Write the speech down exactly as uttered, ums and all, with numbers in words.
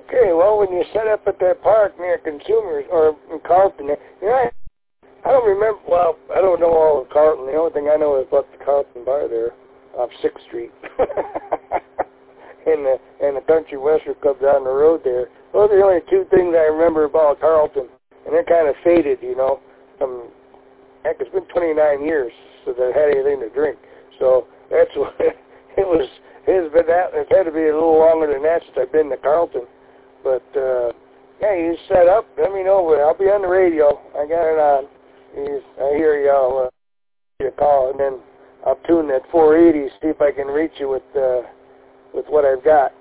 Okay, well, when you set up at that park near Consumers, or in Carlton, you know, I, I don't remember, well, I don't know all of Carlton. The only thing I know is about the Carlton Bar there off sixth Street. and, the, and the Country Western Club down the road there. Those are the only two things I remember about Carlton. And they're kind of faded, you know. From, heck, it's been twenty-nine years since I've had anything to drink. So that's what, it was, it's been that, it's had to be a little longer than that since I've been to Carlton. But, uh, yeah, you set up, let me know. I'll be on the radio. I got it on. You, I hear you. I'll uh, give you a call, and then I'll tune that four eighty, see if I can reach you with, uh, with what I've got.